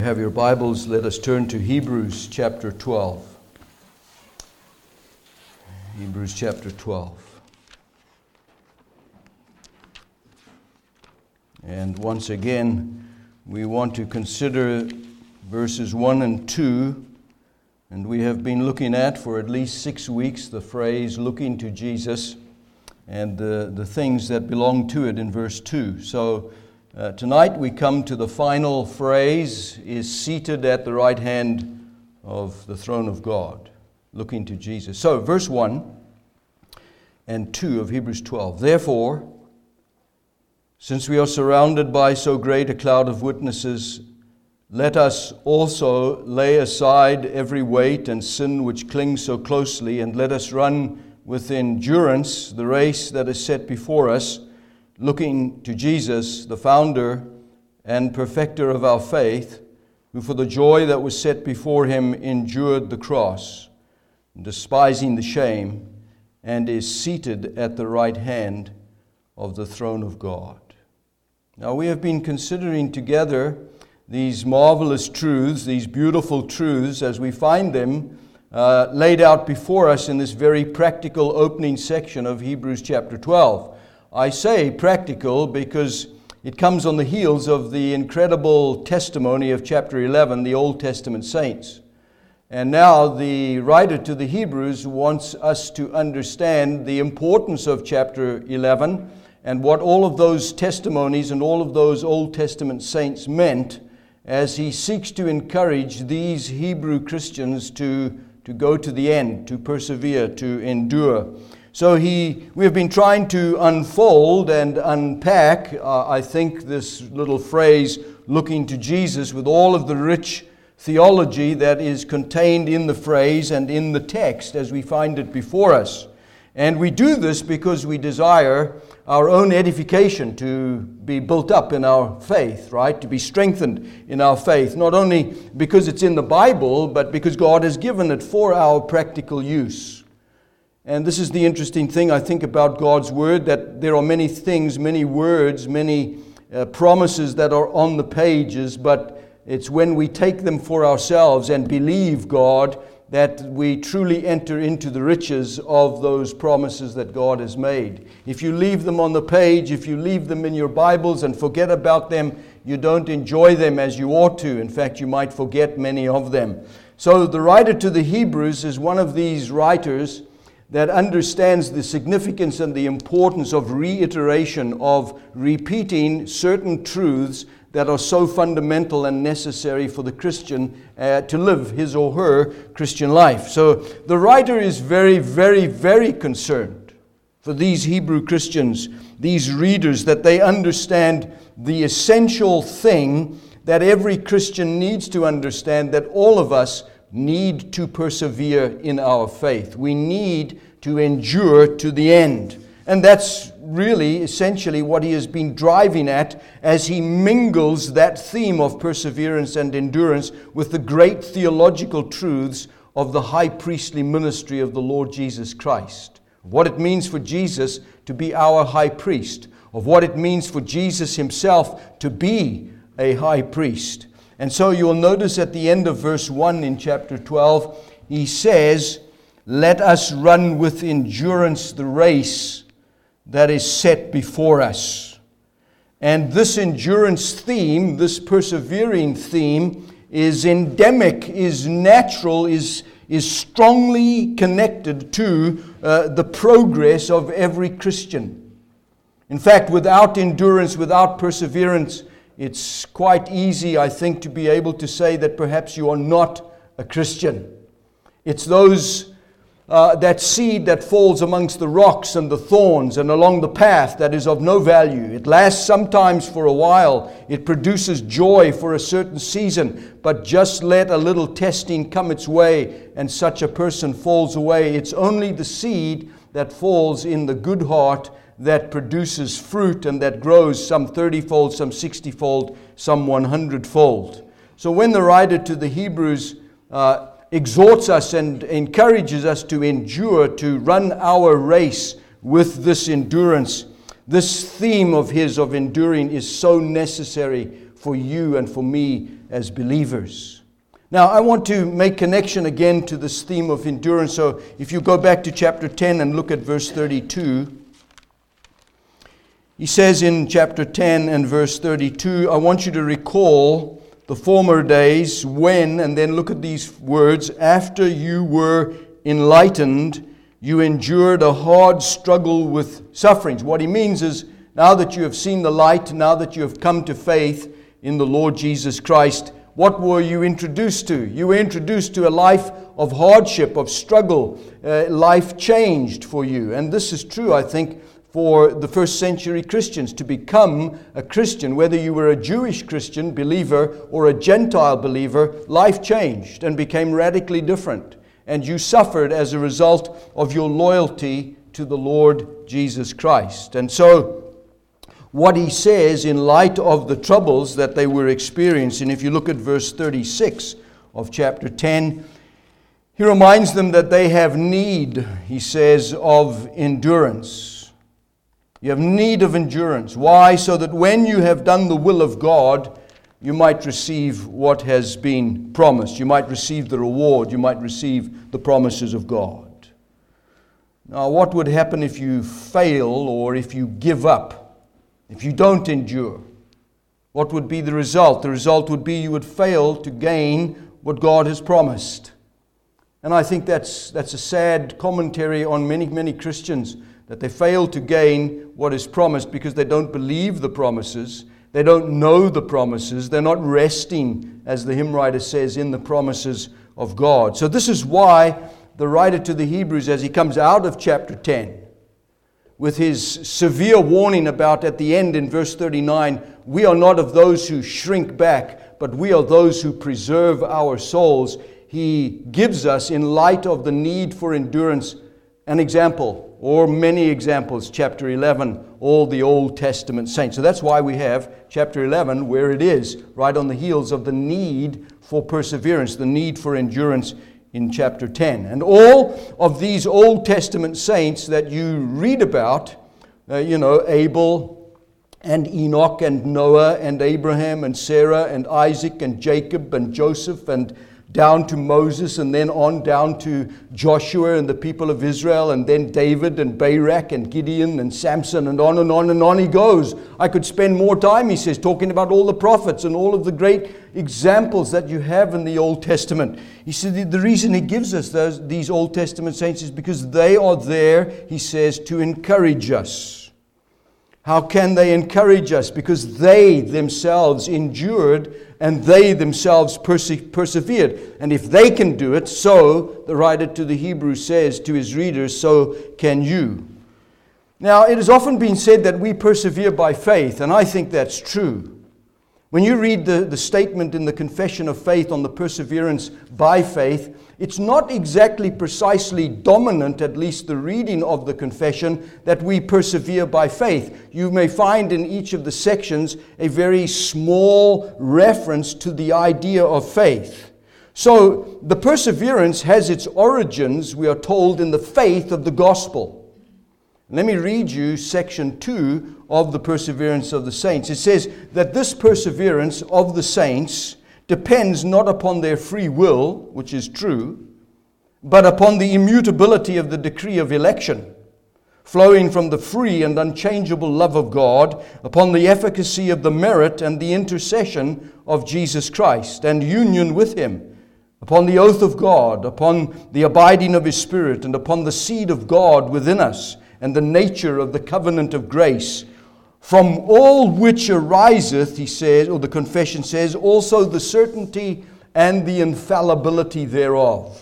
Have your Bibles, let us turn to Hebrews chapter 12. Hebrews chapter 12. And once again, we want to consider verses 1 and 2. And we have been looking at, for at least 6 weeks, the phrase, looking to Jesus, and the things that belong to it in verse 2. So, tonight we come to the final phrase, is seated at the right hand of the throne of God, looking to Jesus. So, verse 1 and 2 of Hebrews 12. Therefore, since we are surrounded by so great a cloud of witnesses, let us also lay aside every weight and sin which clings so closely, and let us run with endurance the race that is set before us, looking to Jesus, the founder and perfecter of our faith, who for the joy that was set before him endured the cross, despising the shame, and is seated at the right hand of the throne of God. Now we have been considering together these marvelous truths, these beautiful truths, as we find them laid out before us in this very practical opening section of Hebrews chapter 12. I say practical because it comes on the heels of the incredible testimony of chapter 11, the Old Testament saints. And now the writer to the Hebrews wants us to understand the importance of chapter 11 and what all of those testimonies and all of those Old Testament saints meant, as he seeks to encourage these Hebrew Christians to go to the end, to persevere, to endure. So we have been trying to unfold and unpack, I think, this little phrase, looking to Jesus, with all of the rich theology that is contained in the phrase and in the text as we find it before us. And we do this because we desire our own edification, to be built up in our faith, right? To be strengthened in our faith, not only because it's in the Bible, but because God has given it for our practical use. And this is the interesting thing, I think, about God's Word, that there are many things, many words, many promises that are on the pages, but it's when we take them for ourselves and believe God that we truly enter into the riches of those promises that God has made. If you leave them on the page, if you leave them in your Bibles and forget about them, you don't enjoy them as you ought to. In fact, you might forget many of them. So the writer to the Hebrews is one of these writers that understands the significance and the importance of reiteration, of repeating certain truths that are so fundamental and necessary for the Christian to live his or her Christian life. So the writer is very, very, very concerned for these Hebrew Christians, these readers, that they understand the essential thing that every Christian needs to understand, that all of us need to persevere in our faith. We need to endure to the end. And that's really essentially what he has been driving at as he mingles that theme of perseverance and endurance with the great theological truths of the high priestly ministry of the Lord Jesus Christ. What it means for Jesus to be our high priest, of what it means for Jesus himself to be a high priest. And so you'll notice at the end of verse 1 in chapter 12, he says, "Let us run with endurance the race that is set before us." And this endurance theme, this persevering theme, is endemic, is natural, is strongly connected to the progress of every Christian. In fact, without endurance, without perseverance, it's quite easy, I think, to be able to say that perhaps you are not a Christian. It's that seed that falls amongst the rocks and the thorns and along the path that is of no value. It lasts sometimes for a while. It produces joy for a certain season. But just let a little testing come its way and such a person falls away. It's only the seed that falls in the good heart that produces fruit and that grows some 30-fold, some 60-fold, some 100-fold. So when the writer to the Hebrews exhorts us and encourages us to endure, to run our race with this endurance, this theme of his of enduring is so necessary for you and for me as believers. Now, I want to make connection again to this theme of endurance. So if you go back to chapter 10 and look at verse 32, he says in chapter 10 and verse 32, I want you to recall the former days when, and then look at these words, after you were enlightened, you endured a hard struggle with sufferings. What he means is, now that you have seen the light, now that you have come to faith in the Lord Jesus Christ, what were you introduced to? You were introduced to a life of hardship, of struggle. Life changed for you. And this is true, I think, for the first century Christians. To become a Christian, whether you were a Jewish Christian believer or a Gentile believer, life changed and became radically different. And you suffered as a result of your loyalty to the Lord Jesus Christ. And so, what he says in light of the troubles that they were experiencing, if you look at verse 36 of chapter 10, he reminds them that they have need, he says, of endurance. You have need of endurance. Why? So that when you have done the will of God, you might receive what has been promised. You might receive the reward. You might receive the promises of God. Now, what would happen if you fail or if you give up? If you don't endure? What would be the result? The result would be you would fail to gain what God has promised. And I think that's a sad commentary on many Christians, that they fail to gain what is promised because they don't believe the promises. They don't know the promises. They're not resting, as the hymn writer says, in the promises of God. So this is why the writer to the Hebrews, as he comes out of chapter 10, with his severe warning about at the end in verse 39, we are not of those who shrink back, but we are those who preserve our souls. He gives us, in light of the need for endurance, an example, or many examples. Chapter 11, all the Old Testament saints. So that's why we have chapter 11 where it is, right on the heels of the need for perseverance, the need for endurance in chapter 10. And all of these Old Testament saints that you read about, Abel and Enoch and Noah and Abraham and Sarah and Isaac and Jacob and Joseph and down to Moses, and then on down to Joshua and the people of Israel, and then David and Barak and Gideon and Samson, and on and on and on he goes. I could spend more time, he says, talking about all the prophets and all of the great examples that you have in the Old Testament. He said the reason he gives us these Old Testament saints is because they are there, he says, to encourage us. How can they encourage us? Because they themselves endured and they themselves persevered. And if they can do it, so, the writer to the Hebrews says to his readers, so can you. Now, it has often been said that we persevere by faith, and I think that's true. When you read the statement in the Confession of Faith on the perseverance by faith, it's not exactly precisely dominant, at least the reading of the confession, that we persevere by faith. You may find in each of the sections a very small reference to the idea of faith. So the perseverance has its origins, we are told, in the faith of the gospel. Let me read you section 2 of the perseverance of the saints. It says that this perseverance of the saints depends not upon their free will, which is true, but upon the immutability of the decree of election, flowing from the free and unchangeable love of God, upon the efficacy of the merit and the intercession of Jesus Christ, and union with Him, upon the oath of God, upon the abiding of His Spirit, and upon the seed of God within us, and the nature of the covenant of grace, from all which ariseth, he says, or the confession says, also the certainty and the infallibility thereof.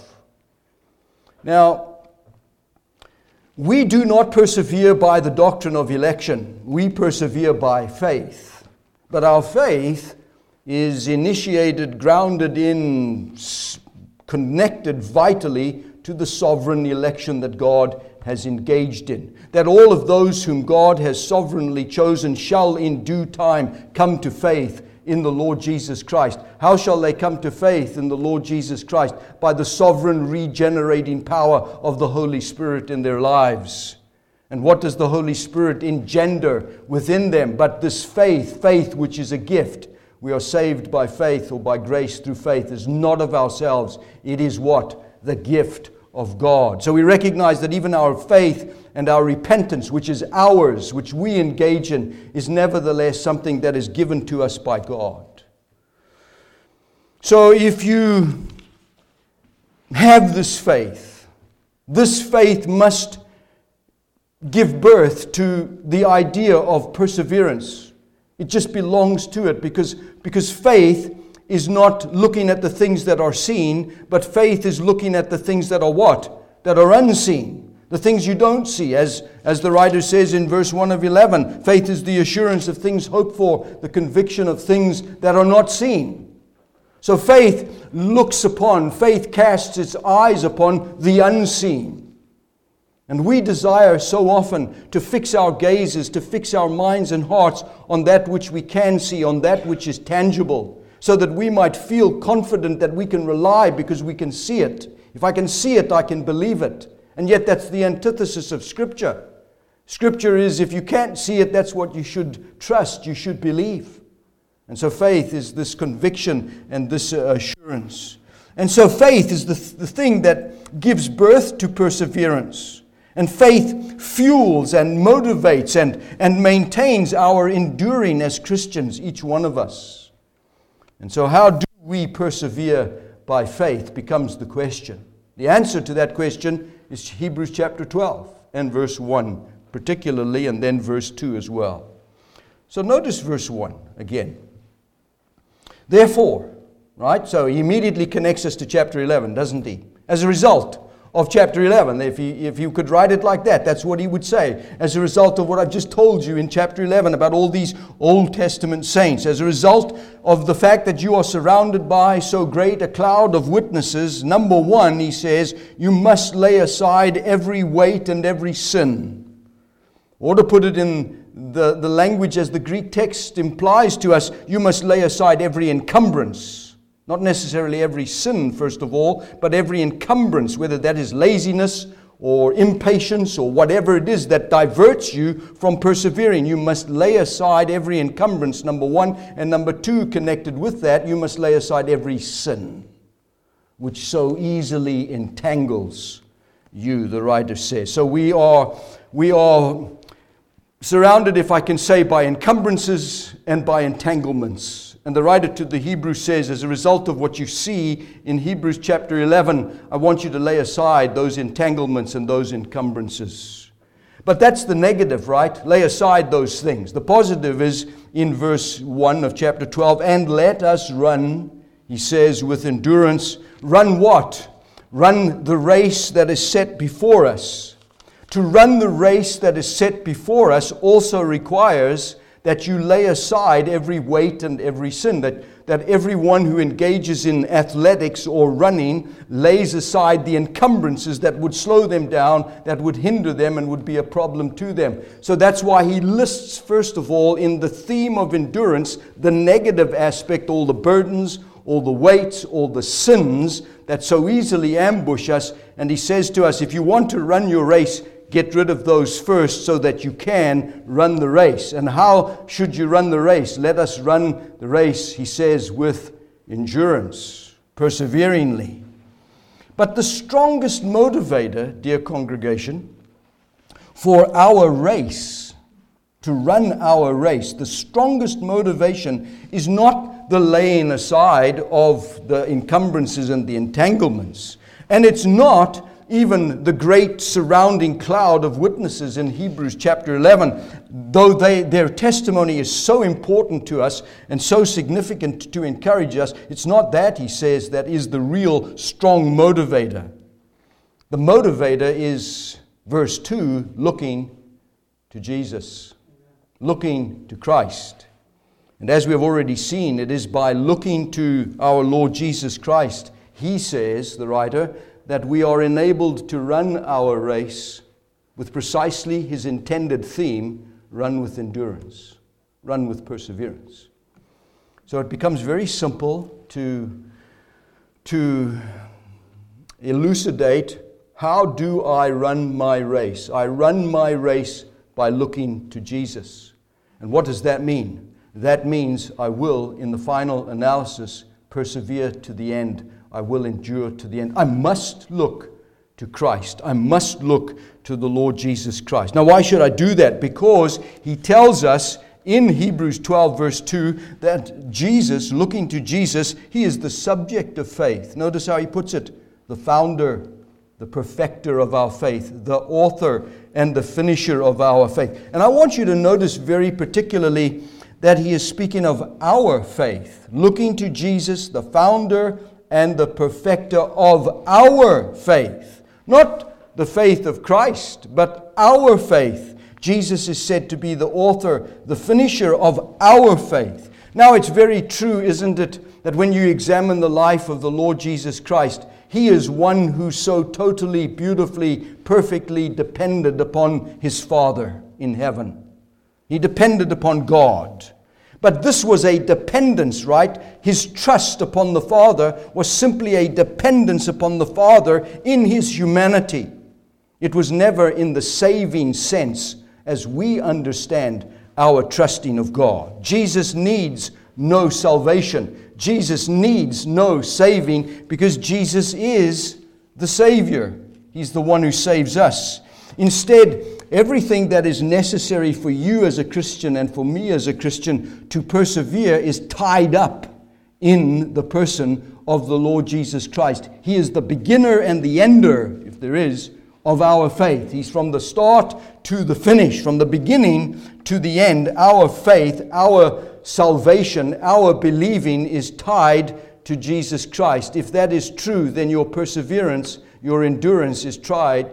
Now, we do not persevere by the doctrine of election. We persevere by faith. But our faith is initiated, grounded in, connected vitally to the sovereign election that God has engaged in. That all of those whom God has sovereignly chosen shall in due time come to faith in the Lord Jesus Christ. How shall they come to faith in the Lord Jesus Christ? By the sovereign regenerating power of the Holy Spirit in their lives. And what does the Holy Spirit engender within them? But this faith which is a gift, we are saved by faith or by grace through faith is not of ourselves. It is what? The gift of God. So we recognize that even our faith and our repentance, which is ours, which we engage in, is nevertheless something that is given to us by God. So if you have this faith must give birth to the idea of perseverance. It just belongs to it because faith is not looking at the things that are seen, but faith is looking at the things that are what? That are unseen. The things you don't see. As the writer says in verse 1 of 11, faith is the assurance of things hoped for, the conviction of things that are not seen. So faith casts its eyes upon the unseen. And we desire so often to fix our gazes, to fix our minds and hearts on that which we can see, on that which is tangible, so that we might feel confident that we can rely because we can see it. If I can see it, I can believe it. And yet that's the antithesis of Scripture. Scripture is, if you can't see it, that's what you should trust, you should believe. And so faith is this conviction and this assurance. And so faith is the thing that gives birth to perseverance. And faith fuels and motivates and maintains our enduring as Christians, each one of us. And so how do we persevere by faith becomes the question. The answer to that question is Hebrews chapter 12 and verse 1 particularly, and then verse 2 as well. So notice verse 1 again. Therefore, right? So he immediately connects us to chapter 11, doesn't he? As a result of chapter 11, if you could write it like that, that's what he would say. As a result of what I've just told you in chapter 11 about all these Old Testament saints, as a result of the fact that you are surrounded by so great a cloud of witnesses, number one, he says, you must lay aside every weight and every sin. Or to put it in the language as the Greek text implies to us, you must lay aside every encumbrance. Not necessarily every sin, first of all, but every encumbrance, whether that is laziness or impatience or whatever it is that diverts you from persevering. You must lay aside every encumbrance, number one. And number two, connected with that, you must lay aside every sin, which so easily entangles you, the writer says. So we are surrounded, if I can say, by encumbrances and by entanglements. And the writer to the Hebrews says, as a result of what you see in Hebrews chapter 11, I want you to lay aside those entanglements and those encumbrances. But that's the negative, right? Lay aside those things. The positive is in verse 1 of chapter 12, and let us run, he says, with endurance. Run what? Run the race that is set before us. To run the race that is set before us also requires that you lay aside every weight and every sin, that everyone who engages in athletics or running lays aside the encumbrances that would slow them down, that would hinder them and would be a problem to them. So that's why he lists, first of all, in the theme of endurance, the negative aspect, all the burdens, all the weights, all the sins that so easily ambush us. And he says to us, if you want to run your race, get rid of those first so that you can run the race. And how should you run the race? Let us run the race, he says, with endurance, perseveringly. But the strongest motivator, dear congregation, for our race, to run our race, the strongest motivation is not the laying aside of the encumbrances and the entanglements. And it's not even the great surrounding cloud of witnesses in Hebrews chapter 11, though their testimony is so important to us and so significant to encourage us, it's not that, he says, that is the real strong motivator. The motivator is, verse 2, looking to Jesus, looking to Christ. And as we have already seen, it is by looking to our Lord Jesus Christ, he says, the writer, that we are enabled to run our race with precisely his intended theme, run with endurance, run with perseverance. So it becomes very simple to elucidate, how do I run my race? I run my race by looking to Jesus. And what does that mean? that means I will, in the final analysis, persevere to the end. I will endure to the end. I must look to Christ. I must look to the Lord Jesus Christ. Now, why should I do that? Because he tells us in Hebrews 12 verse 2 that Jesus, looking to Jesus, he is the subject of faith. Notice how he puts it. The founder, the perfecter of our faith, the author and the finisher of our faith. And I want you to notice very particularly that he is speaking of our faith. Looking to Jesus, the founder and the perfecter of our faith. Not the faith of Christ, but our faith. Jesus is said to be the author, the finisher of our faith. Now it's very true, isn't it, that when you examine the life of the Lord Jesus Christ, he is one who so totally, beautifully, perfectly depended upon his Father in heaven. He depended upon God. But this was a dependence, right? His trust upon the Father was simply a dependence upon the Father in his humanity. It was never in the saving sense as we understand our trusting of God. Jesus needs no salvation. Jesus needs no saving because Jesus is the Savior. He's the one who saves us. Instead, everything that is necessary for you as a Christian and for me as a Christian to persevere is tied up in the person of the Lord Jesus Christ. He is the beginner and the ender, if there is, of our faith. He's from the start to the finish, from the beginning to the end. Our faith, our salvation, our believing is tied to Jesus Christ. If that is true, then your perseverance, your endurance is tied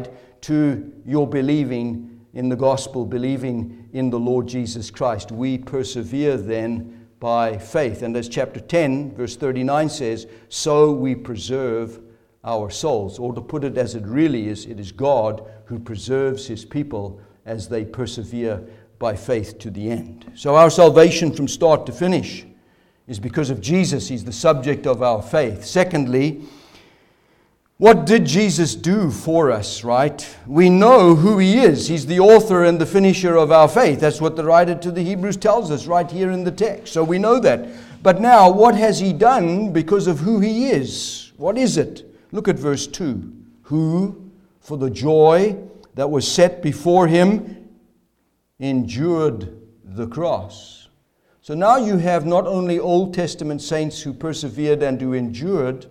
to your believing in the gospel, believing in the Lord Jesus Christ. We persevere then by faith. And as chapter 10, verse 39 says, so we preserve our souls. Or to put it as it really is, it is God who preserves his people as they persevere by faith to the end. So our salvation from start to finish is because of Jesus. He's the subject of our faith. Secondly, what did Jesus do for us, right? We know who he is. He's the author and the finisher of our faith. That's what the writer to the Hebrews tells us right here in the text. So we know that. But now, what has he done because of who he is? What is it? Look at verse 2. Who, for the joy that was set before him, endured the cross. So now you have not only Old Testament saints who persevered and who endured,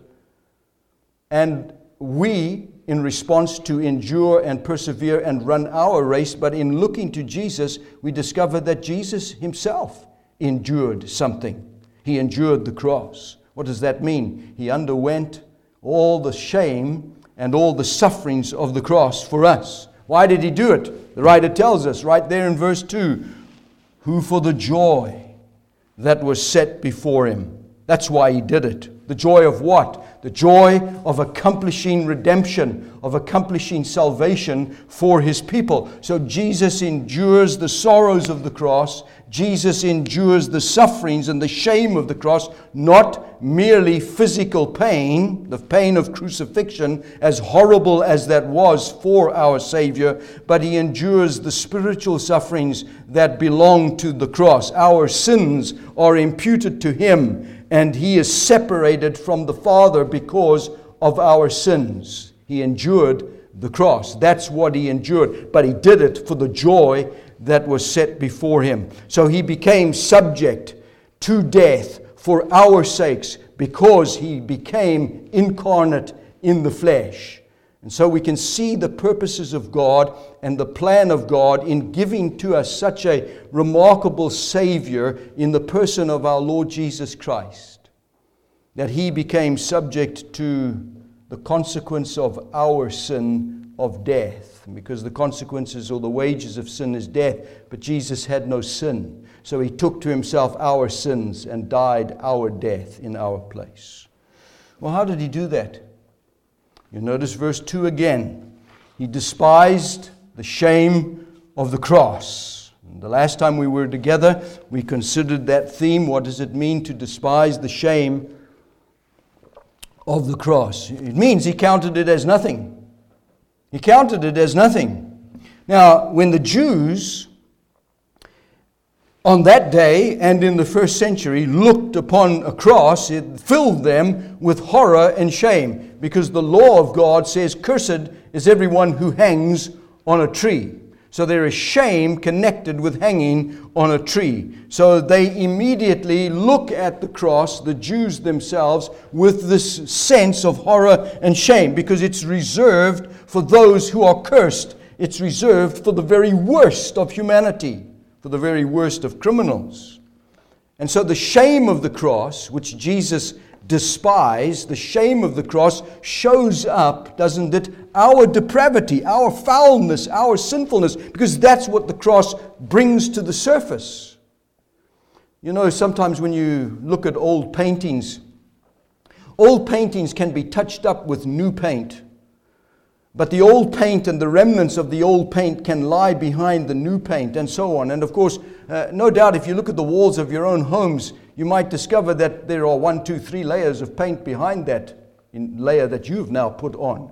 and we, in response to endure and persevere and run our race, but in looking to Jesus, we discover that Jesus himself endured something. He endured the cross. What does that mean? He underwent all the shame and all the sufferings of the cross for us. Why did he do it? The writer tells us right there in verse 2, who for the joy that was set before him. That's why he did it. The joy of what? The joy of accomplishing redemption, of accomplishing salvation for his people. So Jesus endures the sorrows of the cross. Jesus endures the sufferings and the shame of the cross, not merely physical pain, the pain of crucifixion, as horrible as that was for our Savior, but he endures the spiritual sufferings that belong to the cross. Our sins are imputed to him, and he is separated from the Father because of our sins. He endured the cross. That's what he endured. But he did it for the joy that was set before him. So he became subject to death for our sakes because he became incarnate in the flesh. And so we can see the purposes of God and the plan of God in giving to us such a remarkable Savior in the person of our Lord Jesus Christ, that he became subject to the consequence of our sin of death, because the consequences or the wages of sin is death, but Jesus had no sin. So he took to himself our sins and died our death in our place. Well, how did he do that? You notice verse 2 again. He despised the shame of the cross. And the last time we were together, we considered that theme. What does it mean to despise the shame of the cross? It means he counted it as nothing. He counted it as nothing. Now, when the Jews on that day and in the first century looked upon a cross, it filled them with horror and shame, because the law of God says, "Cursed is everyone who hangs on a tree." So there is shame connected with hanging on a tree. So they immediately look at the cross, the Jews themselves, with this sense of horror and shame, because it's reserved for those who are cursed. It's reserved for the very worst of humanity, for the very worst of criminals. And so the shame of the cross, which Jesus despised, the shame of the cross shows up, doesn't it? Our depravity, our foulness, our sinfulness, because that's what the cross brings to the surface. You know, sometimes when you look at old paintings can be touched up with new paint. But the old paint and the remnants of the old paint can lie behind the new paint, and so on. And of course, no doubt if you look at the walls of your own homes, you might discover that there are 1, 2, 3 layers of paint behind that layer that you've now put on.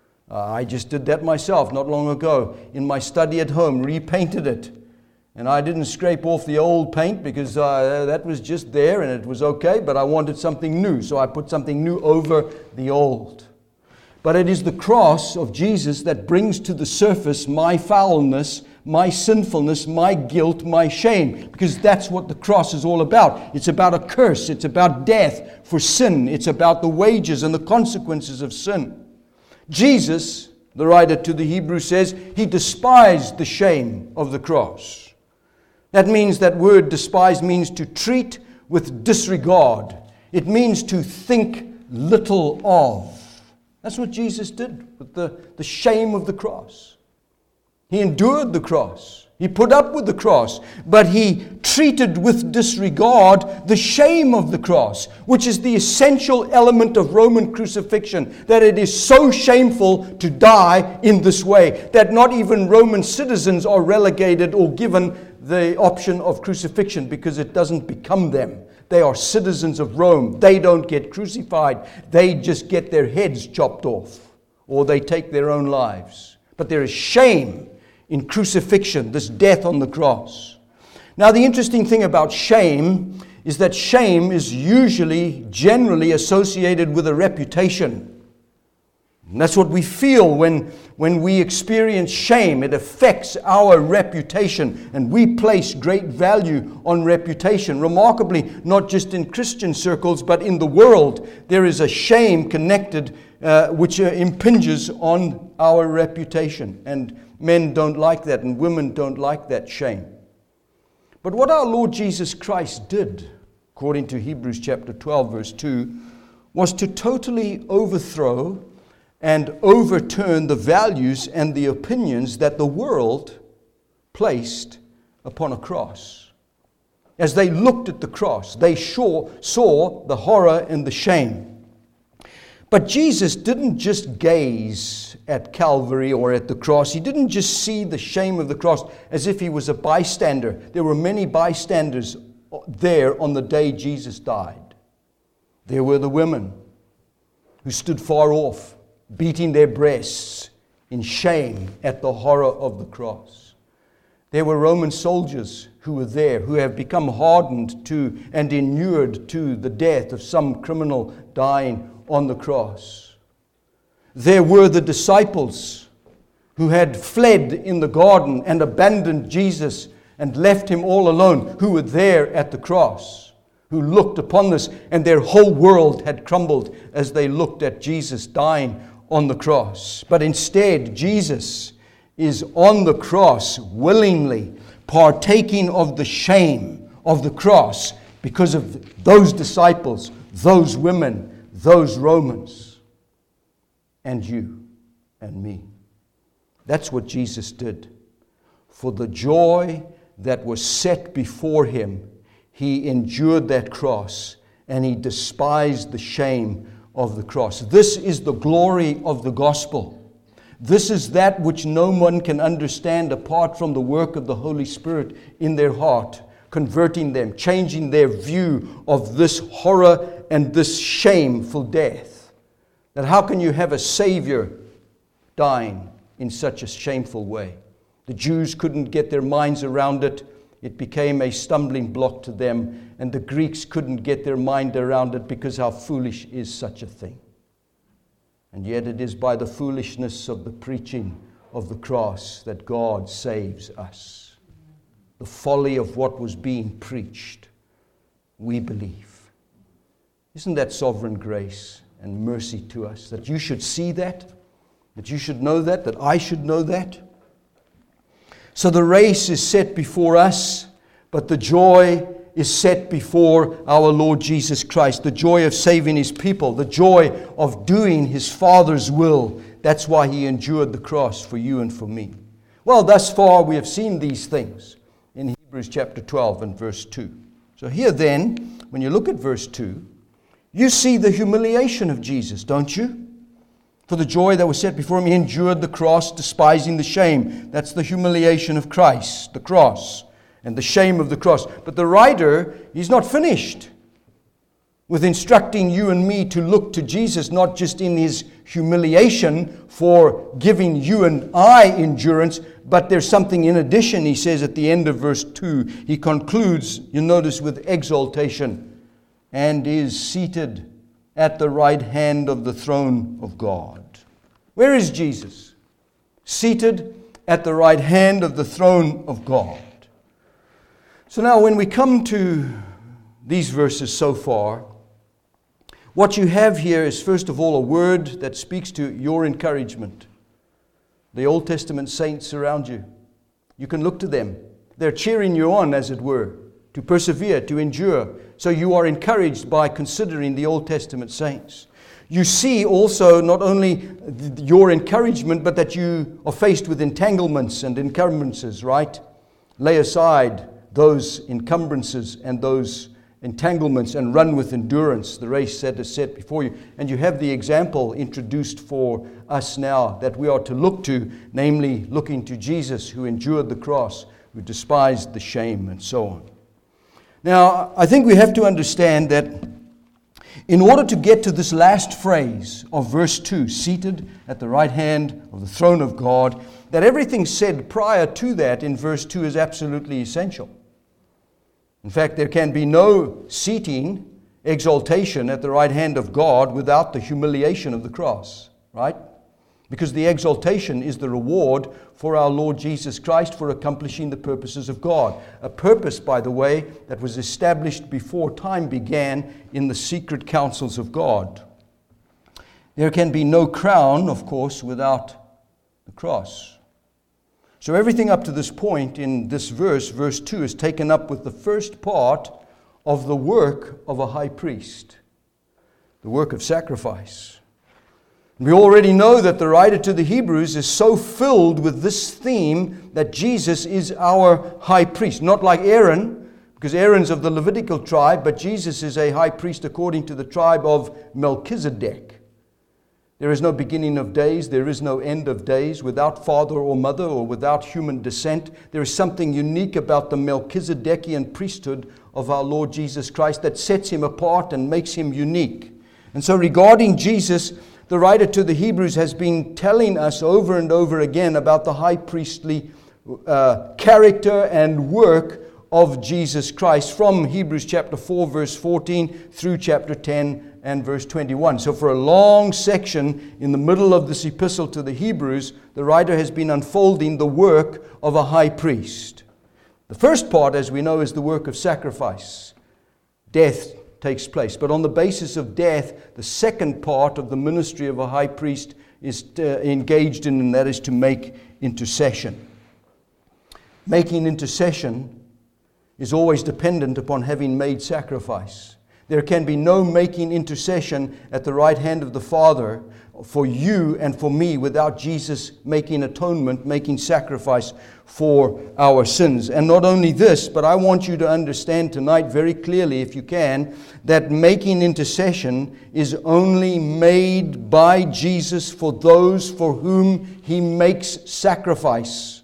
I just did that myself not long ago in my study at home, repainted it. And I didn't scrape off the old paint because that was just there and it was okay, but I wanted something new, so I put something new over the old. But it is the cross of Jesus that brings to the surface my foulness, my sinfulness, my guilt, my shame. Because that's what the cross is all about. It's about a curse. It's about death for sin. It's about the wages and the consequences of sin. Jesus, the writer to the Hebrews says, he despised the shame of the cross. That means, that word despise means to treat with disregard. It means to think little of. That's what Jesus did with the shame of the cross. He endured the cross. He put up with the cross. But he treated with disregard the shame of the cross, which is the essential element of Roman crucifixion, that it is so shameful to die in this way, that not even Roman citizens are relegated or given the option of crucifixion, because it doesn't become them. They are citizens of Rome. They don't get crucified. They just get their heads chopped off, or they take their own lives. But there is shame in crucifixion, this death on the cross. Now, the interesting thing about shame is that shame is usually, generally associated with a reputation. And that's what we feel when we experience shame. It affects our reputation, and we place great value on reputation. Remarkably, not just in Christian circles, but in the world, there is a shame connected which impinges on our reputation. And men don't like that, and women don't like that shame. But what our Lord Jesus Christ did, according to Hebrews chapter 12, verse 2, was to totally overthrow and overturn the values and the opinions that the world placed upon a cross. As they looked at the cross, they saw the horror and the shame. But Jesus didn't just gaze at Calvary or at the cross. He didn't just see the shame of the cross as if he was a bystander. There were many bystanders there on the day Jesus died. There were the women who stood far off, beating their breasts in shame at the horror of the cross. There were Roman soldiers who were there, who have become hardened to and inured to the death of some criminal dying on the cross. There were the disciples who had fled in the garden and abandoned Jesus and left him all alone, who were there at the cross, who looked upon this, and their whole world had crumbled as they looked at Jesus dying on the cross. But instead, Jesus is on the cross willingly partaking of the shame of the cross because of those disciples, those women, those Romans, and you and me. That's what Jesus did. For the joy that was set before him, he endured that cross, and he despised the shame of the cross. This is the glory of the gospel. This is that which no one can understand apart from the work of the Holy Spirit in their heart, converting them, changing their view of this horror and this shameful death. That how can you have a Savior dying in such a shameful way? The Jews couldn't get their minds around it. it became a stumbling block to them, and the Greeks couldn't get their mind around it because how foolish is such a thing? And yet it is by the foolishness of the preaching of the cross that God saves us. The folly of what was being preached, we believe. Isn't that sovereign grace and mercy to us, that you should see that you should know that I should know that? So the race is set before us, but the joy is set before our Lord Jesus Christ. The joy of saving His people, the joy of doing His Father's will. That's why He endured the cross for you and for me. Well, thus far we have seen these things in Hebrews chapter 12 and verse 2. So here then, when you look at verse 2, you see the humiliation of Jesus, don't you? For the joy that was set before Him, He endured the cross, despising the shame. That's the humiliation of Christ, the cross, and the shame of the cross. But the writer, he's not finished with instructing you and me to look to Jesus, not just in His humiliation for giving you and I endurance, but there's something in addition. He says at the end of verse 2, he concludes, you notice, with exaltation, and is seated at the right hand of the throne of God. Where is Jesus? Seated at the right hand of the throne of God. So now when we come to these verses so far, what you have here is first of all a word that speaks to your encouragement. The Old Testament saints around you. You can look to them. They're cheering you on, as it were, to persevere, to endure. So you are encouraged by considering the Old Testament saints. You see also not only your encouragement, but that you are faced with entanglements and encumbrances, right? Lay aside those encumbrances and those entanglements and run with endurance the race that is set before you. And you have the example introduced for us now that we are to look to, namely looking to Jesus, who endured the cross, who despised the shame, and so on. Now, I think we have to understand that in order to get to this last phrase of verse 2, seated at the right hand of the throne of God, that everything said prior to that in verse 2 is absolutely essential. In fact, there can be no seating, exaltation at the right hand of God without the humiliation of the cross, right? Because the exaltation is the reward for our Lord Jesus Christ for accomplishing the purposes of God. A purpose, by the way, that was established before time began in the secret counsels of God. There can be no crown, of course, without the cross. So everything up to this point in this verse, verse 2, is taken up with the first part of the work of a high priest, the work of sacrifice. We already know that the writer to the Hebrews is so filled with this theme that Jesus is our high priest. Not like Aaron, because Aaron's of the Levitical tribe, but Jesus is a high priest according to the tribe of Melchizedek. There is no beginning of days, there is no end of days, without father or mother or without human descent. There is something unique about the Melchizedekian priesthood of our Lord Jesus Christ that sets Him apart and makes Him unique. And so regarding Jesus, the writer to the Hebrews has been telling us over and over again about the high priestly character and work of Jesus Christ from Hebrews chapter 4 verse 14 through chapter 10 and verse 21. So for a long section in the middle of this epistle to the Hebrews, the writer has been unfolding the work of a high priest. The first part, as we know, is the work of sacrifice. Death takes place. But on the basis of death, the second part of the ministry of a high priest is engaged in, and that is to make intercession. Making intercession is always dependent upon having made sacrifice. There can be no making intercession at the right hand of the Father for you and for me without Jesus making atonement, making sacrifice for our sins. And not only this, but I want you to understand tonight very clearly, if you can, that making intercession is only made by Jesus for those for whom He makes sacrifice.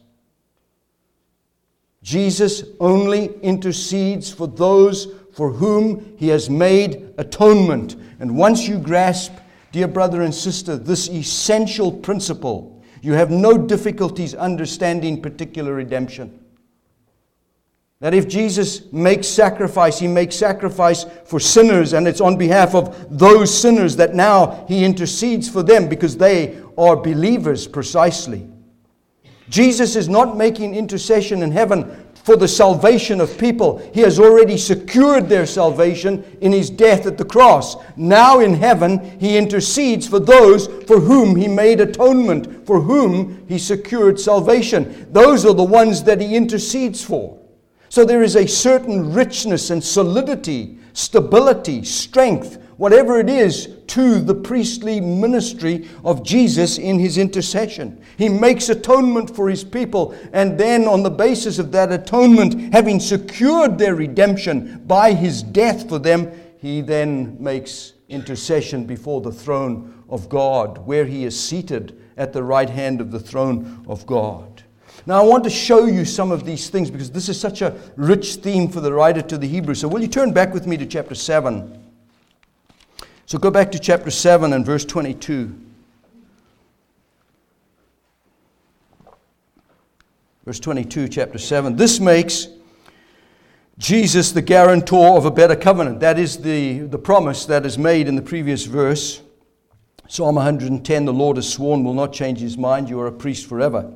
Jesus only intercedes for those for whom He has made atonement. And once you grasp, dear brother and sister, this essential principle, you have no difficulties understanding particular redemption. That if Jesus makes sacrifice, He makes sacrifice for sinners, and it's on behalf of those sinners that now He intercedes for them because they are believers precisely. Jesus is not making intercession in heaven for the salvation of people. He has already secured their salvation in His death at the cross. Now in heaven, He intercedes for those for whom He made atonement, for whom He secured salvation. Those are the ones that He intercedes for. So there is a certain richness and solidity, stability, strength, whatever it is, to the priestly ministry of Jesus in His intercession. He makes atonement for His people, and then on the basis of that atonement, having secured their redemption by His death for them, He then makes intercession before the throne of God, where He is seated at the right hand of the throne of God. Now, I want to show you some of these things because this is such a rich theme for the writer to the Hebrews. So will you turn back with me to chapter 7? So go back to chapter 7 and verse 22. Verse 22, chapter 7. This makes Jesus the guarantor of a better covenant. That is the promise that is made in the previous verse. Psalm 110, the Lord has sworn, will not change His mind. You are a priest forever.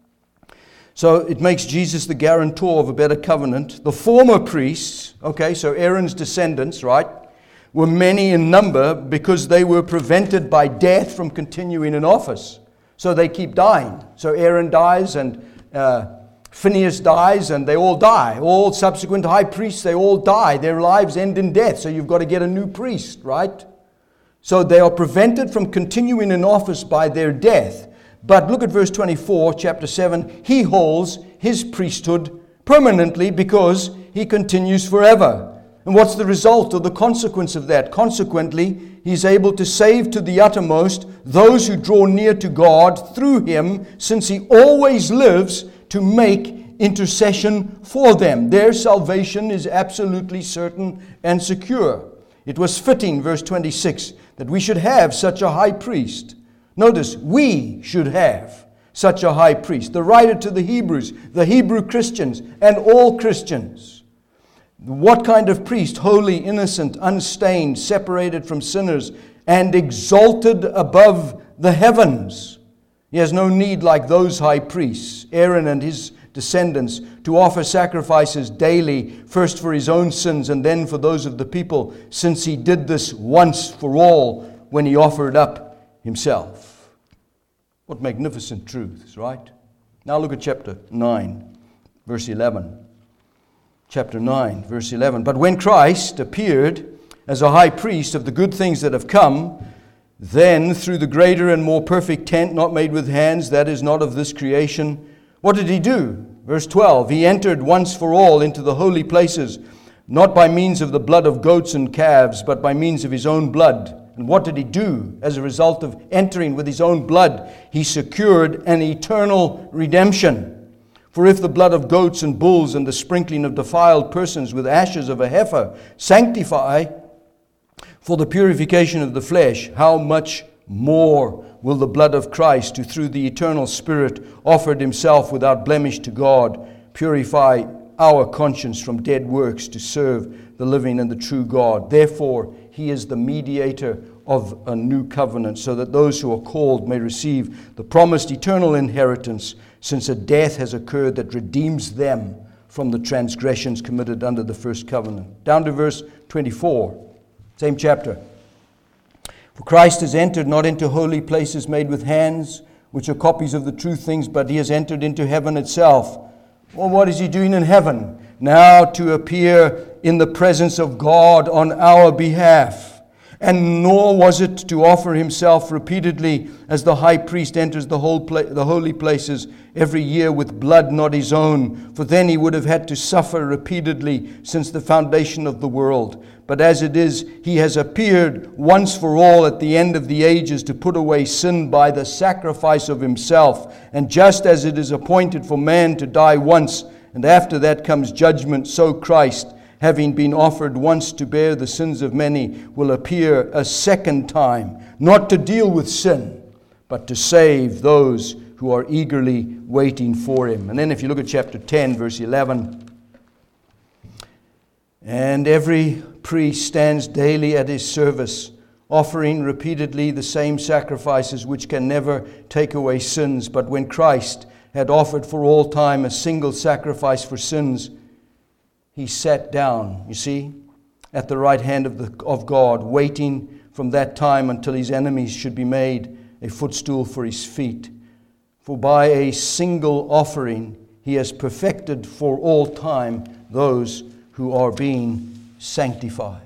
So it makes Jesus the guarantor of a better covenant. The former priests, okay, so Aaron's descendants, right, were many in number because they were prevented by death from continuing in office. So they keep dying. So Aaron dies and Phinehas dies and they all die. All subsequent high priests, they all die. Their lives end in death. So you've got to get a new priest, right? So they are prevented from continuing in office by their death. But look at verse 24, chapter 7. He holds His priesthood permanently because He continues forever. And what's the result or the consequence of that? Consequently, He's able to save to the uttermost those who draw near to God through Him, since He always lives to make intercession for them. Their salvation is absolutely certain and secure. It was fitting, verse 26, that we should have such a high priest. Notice, we should have such a high priest. The writer to the Hebrews, the Hebrew Christians, and all Christians. What kind of priest? Holy, innocent, unstained, separated from sinners, and exalted above the heavens. He has no need, like those high priests, Aaron and his descendants, to offer sacrifices daily, first for his own sins and then for those of the people, since he did this once for all when he offered up Himself. What magnificent truths, right? Now look at chapter 9, verse 11. Chapter 9, verse 11. But when Christ appeared as a high priest of the good things that have come, then through the greater and more perfect tent, not made with hands, that is not of this creation, what did He do? Verse 12. He entered once for all into the holy places, not by means of the blood of goats and calves, but by means of His own blood. And what did He do? As a result of entering with His own blood, He secured an eternal redemption. For if the blood of goats and bulls and the sprinkling of defiled persons with ashes of a heifer sanctify for the purification of the flesh, how much more will the blood of Christ, who through the eternal Spirit offered Himself without blemish to God, purify our conscience from dead works to serve the living and the true God. Therefore, He is the mediator of a new covenant, so that those who are called may receive the promised eternal inheritance, since a death has occurred that redeems them from the transgressions committed under the first covenant. Down to verse 24, same chapter. For Christ has entered not into holy places made with hands, which are copies of the true things, but He has entered into heaven itself. Well, what is He doing in heaven? Now to appear in the presence of God on our behalf. And nor was it to offer Himself repeatedly as the high priest enters the holy places every year with blood not His own, for then He would have had to suffer repeatedly since the foundation of the world. But as it is, He has appeared once for all at the end of the ages to put away sin by the sacrifice of Himself. And just as it is appointed for man to die once, and after that comes judgment, so Christ, having been offered once to bear the sins of many, will appear a second time, not to deal with sin, but to save those who are eagerly waiting for Him. And then if you look at chapter 10, verse 11, And every priest stands daily at his service, offering repeatedly the same sacrifices which can never take away sins. But when Christ had offered for all time a single sacrifice for sins, he sat down, you see, at the right hand of God, waiting from that time until his enemies should be made a footstool for his feet. For by a single offering he has perfected for all time those who are being sanctified.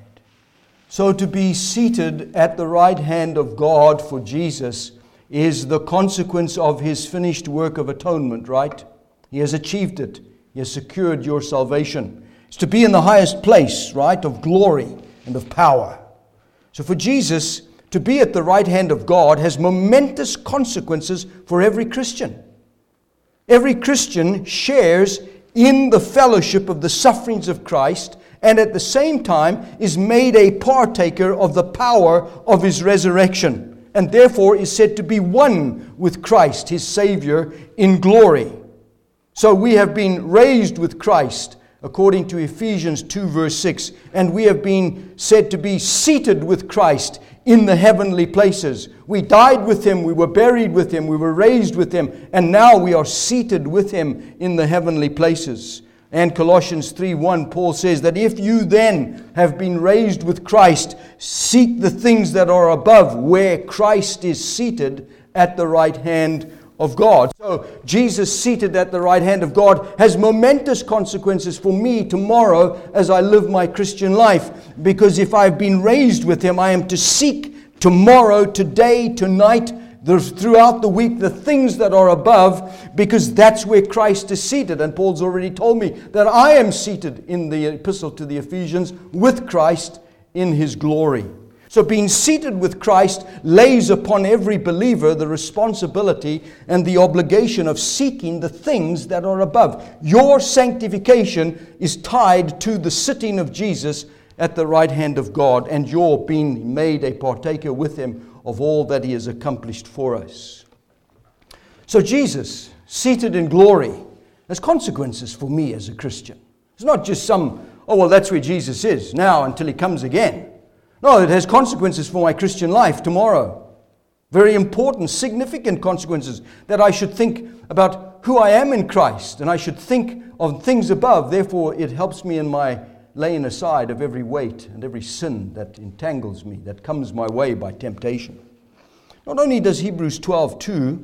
So to be seated at the right hand of God for Jesus is the consequence of his finished work of atonement, right? He has achieved it. He has secured your salvation. It's to be in the highest place, right, of glory and of power. So for Jesus to be at the right hand of God has momentous consequences for every Christian. Every Christian shares in the fellowship of the sufferings of Christ, and at the same time is made a partaker of the power of his resurrection, and therefore is said to be one with Christ, his Savior, in glory. So we have been raised with Christ, according to Ephesians 2 verse 6, and we have been said to be seated with Christ in the heavenly places. We died with him, we were buried with him, we were raised with him, and now we are seated with him in the heavenly places. And Colossians 3:1, Paul says that if you then have been raised with Christ, seek the things that are above, where Christ is seated at the right hand of God. So Jesus seated at the right hand of God has momentous consequences for me tomorrow as I live my Christian life. Because if I've been raised with him, I am to seek tomorrow, today, tonight, throughout the week, the things that are above, because that's where Christ is seated. And Paul's already told me that I am seated in the epistle to the Ephesians with Christ in his glory. So being seated with Christ lays upon every believer the responsibility and the obligation of seeking the things that are above. Your sanctification is tied to the sitting of Jesus at the right hand of God, and you're being made a partaker with him of all that he has accomplished for us. So Jesus, seated in glory, has consequences for me as a Christian. It's not just that's where Jesus is now until he comes again. No, it has consequences for my Christian life tomorrow. Very important, significant consequences that I should think about who I am in Christ, and I should think of things above. Therefore, it helps me in my laying aside of every weight and every sin that entangles me, that comes my way by temptation. Not only does Hebrews 12:2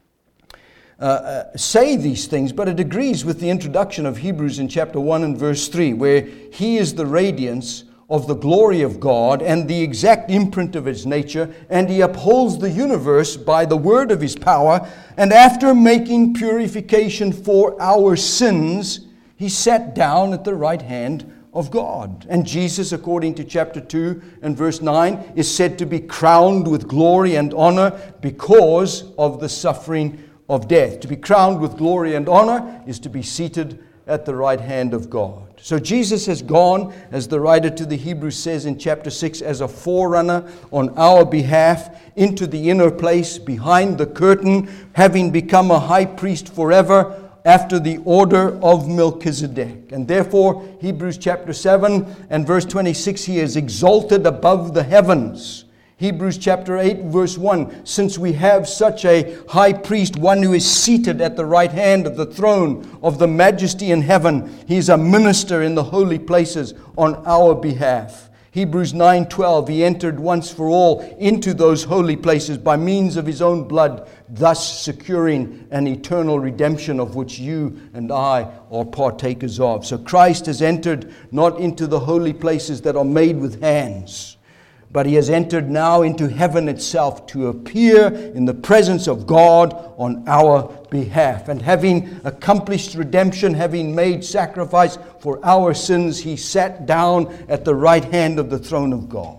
say these things, but it agrees with the introduction of Hebrews in chapter 1 and verse 3, where he is the radiance of the glory of God and the exact imprint of his nature, and he upholds the universe by the word of his power, and after making purification for our sins, he sat down at the right hand of God. And Jesus, according to chapter 2 and verse 9, is said to be crowned with glory and honor because of the suffering of death. To be crowned with glory and honor is to be seated at the right hand of God. So Jesus has gone, as the writer to the Hebrews says in chapter 6, as a forerunner on our behalf into the inner place behind the curtain, having become a high priest forever after the order of Melchizedek. And therefore, Hebrews chapter 7 and verse 26, he is exalted above the heavens. Hebrews chapter 8 verse 1, since we have such a high priest, one who is seated at the right hand of the throne of the majesty in heaven, he is a minister in the holy places on our behalf. Hebrews 9:12, he entered once for all into those holy places by means of his own blood, thus securing an eternal redemption of which you and I are partakers of. So Christ has entered not into the holy places that are made with hands, but he has entered now into heaven itself to appear in the presence of God on our behalf. And having accomplished redemption, having made sacrifice for our sins, he sat down at the right hand of the throne of God.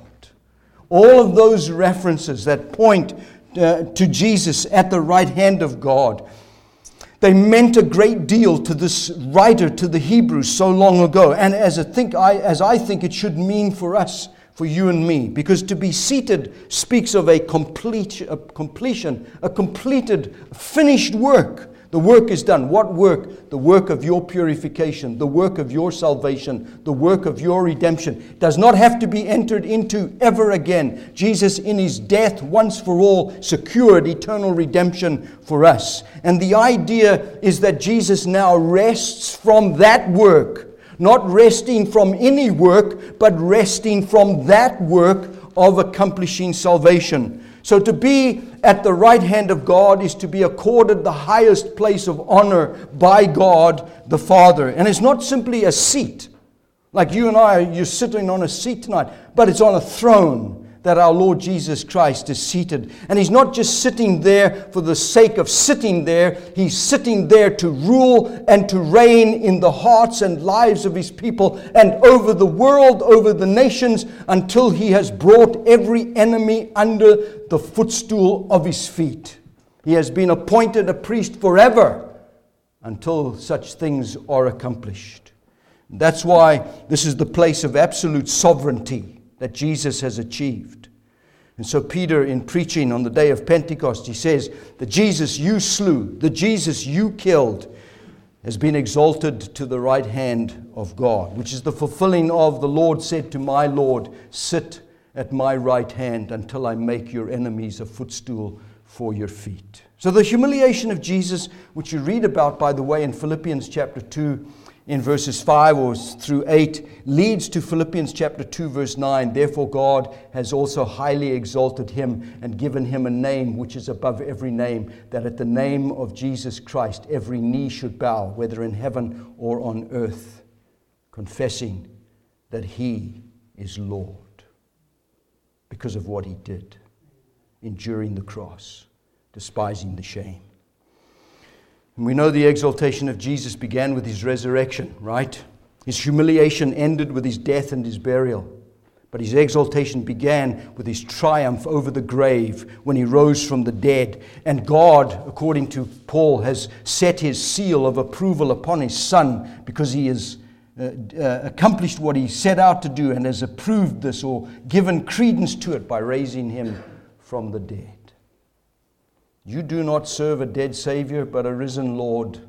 All of those references that point to Jesus at the right hand of God, they meant a great deal to this writer to the Hebrews so long ago. And as I think it should mean for us, for you and me, because to be seated speaks of a completion, a completed, finished work The work is done. What work? The work of your purification, the work of your salvation, the work of your redemption. It does not have to be entered into ever again. Jesus, in his death, once for all, secured eternal redemption for us. And the idea is that Jesus now rests from that work. Not resting from any work, but resting from that work of accomplishing salvation. So to be at the right hand of God is to be accorded the highest place of honor by God the Father. And it's not simply a seat, like you and I, you're sitting on a seat tonight, but it's on a throne that our Lord Jesus Christ is seated. And He's not just sitting there for the sake of sitting there. He's sitting there to rule and to reign in the hearts and lives of His people and over the world, over the nations, until He has brought every enemy under the footstool of His feet. He has been appointed a priest forever until such things are accomplished. That's why this is the place of absolute sovereignty that Jesus has achieved. And so Peter, in preaching on the day of Pentecost, he says, the Jesus you slew, the Jesus you killed, has been exalted to the right hand of God, which is the fulfilling of the Lord said to my Lord, sit at my right hand until I make your enemies a footstool for your feet. So the humiliation of Jesus, which you read about, by the way, in Philippians chapter 2, in verses 5 or through 8, leads to Philippians chapter 2 verse 9. Therefore God has also highly exalted Him and given Him a name which is above every name, that at the name of Jesus Christ every knee should bow, whether in heaven or on earth, confessing that He is Lord because of what He did, enduring the cross, despising the shame. And we know the exaltation of Jesus began with His resurrection, right? His humiliation ended with His death and His burial. But His exaltation began with His triumph over the grave when He rose from the dead. And God, according to Paul, has set His seal of approval upon His Son because He has accomplished what He set out to do and has approved this or given credence to it by raising Him from the dead. You do not serve a dead Savior, but a risen Lord,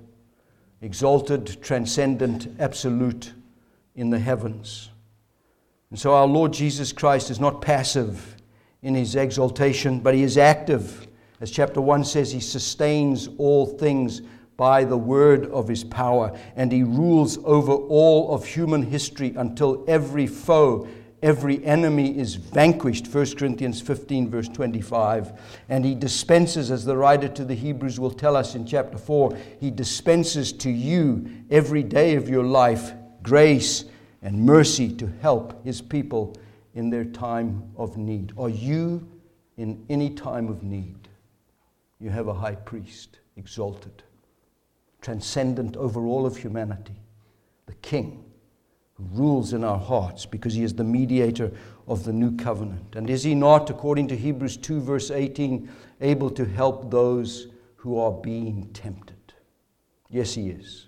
exalted, transcendent, absolute in the heavens. And so our Lord Jesus Christ is not passive in His exaltation, but He is active. As chapter 1 says, He sustains all things by the word of His power, and He rules over all of human history until every foe, every enemy is vanquished, 1 Corinthians 15 verse 25. And He dispenses, as the writer to the Hebrews will tell us in chapter 4, He dispenses to you every day of your life grace and mercy to help His people in their time of need. Are you in any time of need? You have a high priest, exalted, transcendent over all of humanity, the King, who rules in our hearts because He is the mediator of the new covenant. And is He not, according to Hebrews 2 verse 18, able to help those who are being tempted? Yes, He is.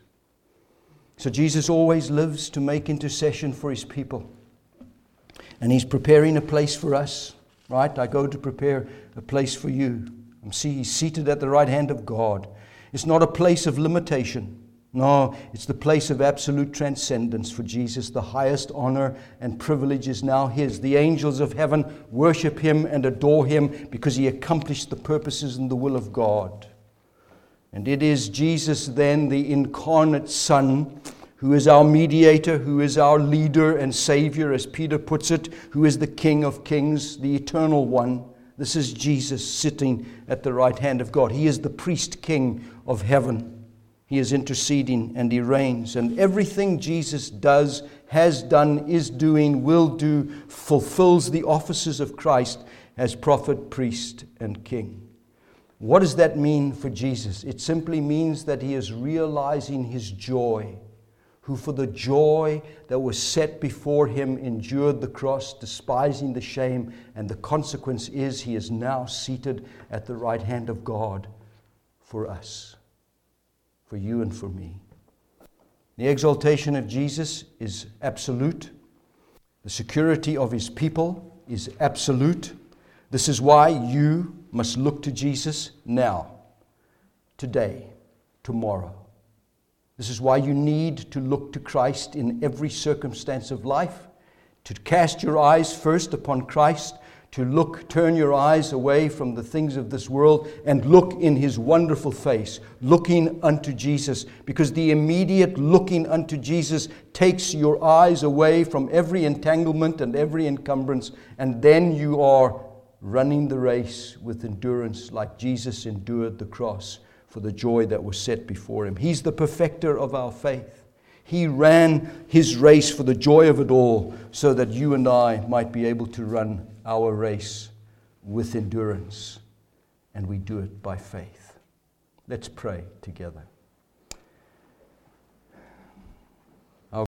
So Jesus always lives to make intercession for His people. And He's preparing a place for us, right? I go to prepare a place for you. He's seated at the right hand of God. It's not a place of limitation. No, it's the place of absolute transcendence for Jesus. The highest honor and privilege is now His. The angels of heaven worship Him and adore Him because He accomplished the purposes and the will of God. And it is Jesus then, the incarnate Son, who is our mediator, who is our leader and Savior, as Peter puts it, who is the King of kings, the eternal one. This is Jesus sitting at the right hand of God. He is the priest king of heaven. He is interceding and He reigns. And everything Jesus does, has done, is doing, will do, fulfills the offices of Christ as prophet, priest, and king. What does that mean for Jesus? It simply means that He is realizing His joy, who for the joy that was set before Him endured the cross, despising the shame, and the consequence is He is now seated at the right hand of God for us. For you and for me. The exaltation of Jesus is absolute. The security of His people is absolute. This is why you must look to Jesus now, today, tomorrow. This is why you need to look to Christ in every circumstance of life, to cast your eyes first upon Christ, to turn your eyes away from the things of this world and look in His wonderful face, looking unto Jesus, because the immediate looking unto Jesus takes your eyes away from every entanglement and every encumbrance, and then you are running the race with endurance like Jesus endured the cross for the joy that was set before Him. He's the perfecter of our faith. He ran His race for the joy of it all, so that you and I might be able to run our race with endurance, and we do it by faith. Let's pray together.